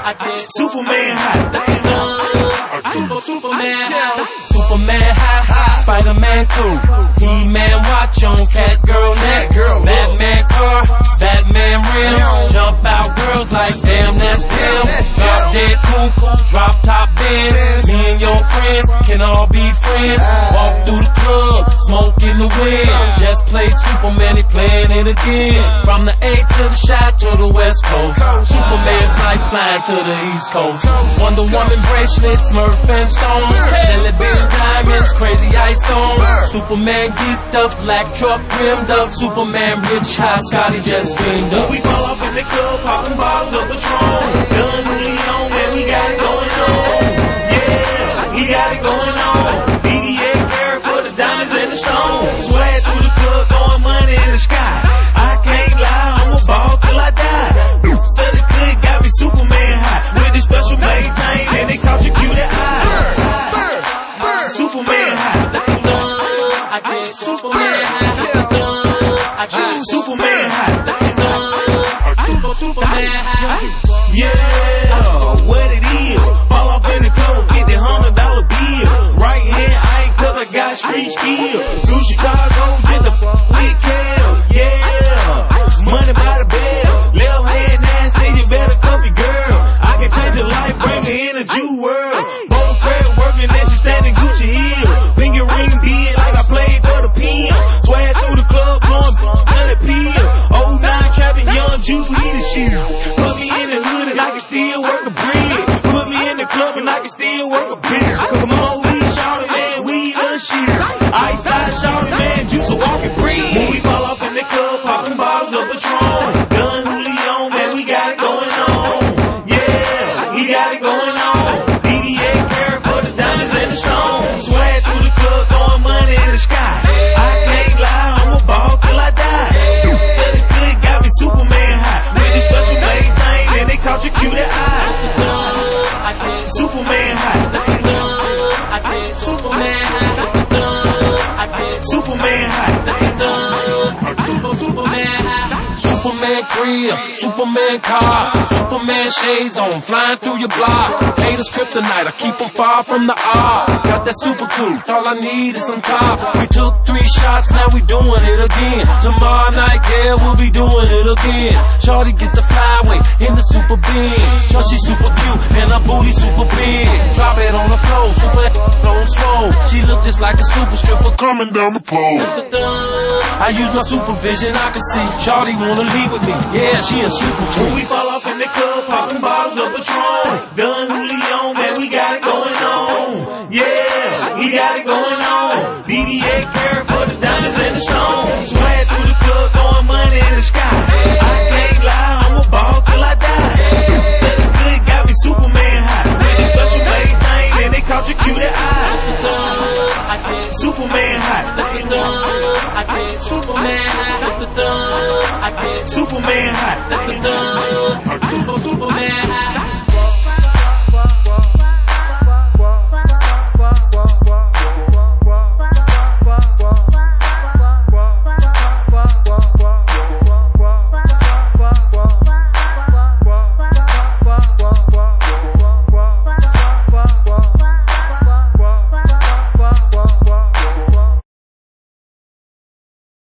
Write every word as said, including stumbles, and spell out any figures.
I get Superman high. Super, Superman high. Superman high. Spider-Man cool. He-Man watch on Catgirl neck. Batman car. Batman rims. Jump out girls like damn that's him. Drop dead cool. Drop top Benz. Me and your friends can all be friends. Walk through the club. Smoke in the wind. Just played Superman, he playing it again. From the A to the shot to the West Coast. Superman flight flying to the East Coast. Wonder Woman bracelets, Smurf and Stone. Shelly Big diamonds, crazy ice on. Superman geeked up, black truck rimmed up. Superman rich, high Scotty just screamed up. We fall off in the club, popping bottles of Patron. Done Julio, man, we got it going on. Yeah, we got it going on. B B A carrot for the diamonds and the stones. Swag through the club, throwing money in the sky. I can't lie, I'ma ball till I die. Said it good, got me Superman high. With the special made chain, and they caught your cutie eye. Superman high. I get Superman high. I get Superman high. Super, Superman high. Yeah, what it is. Fall off in the club, get the hundred dollar bill. Right hand, I ain't cause I got street skill. Through Chicago, just the f with Cal. Yeah, money by the bell. Left hand nasty, you better cuff your girl. I can change your life, bring me in a Jew world. Both credit working, and she standing Gucci Hill. Finger ring big like I played for the P M. Swag through the club, blowing hundred pill. Oh nine trapping young Jew, he the shit. Put me in the hood and I can still work a bread. Put me in the club and I can still work a beer. Come on, we shoutin', man, we the shit. Ice style shoutin', man, juice a walking breed. When we fall off in the club, popping bottles of Patron. Done Julio, man, we got it going on. Yeah, we got it going on. B B A carrot for the diamonds and the stones. Swag through the club, throwing money in the sky. I can't lie, I'ma ball till I die. Said it good, got me Superman high. With the special made chain, and they caught your cutie eye. Superman high. I get Superman high. I get Superman high. Super, Superman high. Superman grill, Superman car, Superman shades on, flying through your block. Haters kryptonite, I keep them far from the R. Got that super cool, all I need is some tops. We took three shots, now we doing it again. Tomorrow night, yeah, we'll be doing it again. Shorty get the flyway in the super beam. Sure, she super cute and her booty super big. Drop it on the floor, super on swole. She look just like a super stripper coming down the pole. I use my supervision, I can see Shorty wanna leave with me, yeah, she a super When we queen. fall off in the club, popping bottles of Patron. Done Julio, man, we got it going on. Yeah, we got it going on. B B A carrot for the diamonds and the stones. Swag through the club, throwing money in the sky. I can't lie, I'ma ball till I die. Said it good, got me Superman high. With the special made chain, and they caught your cutie eye. I get Superman high. I get Superman high. I get Superman high. Super, Superman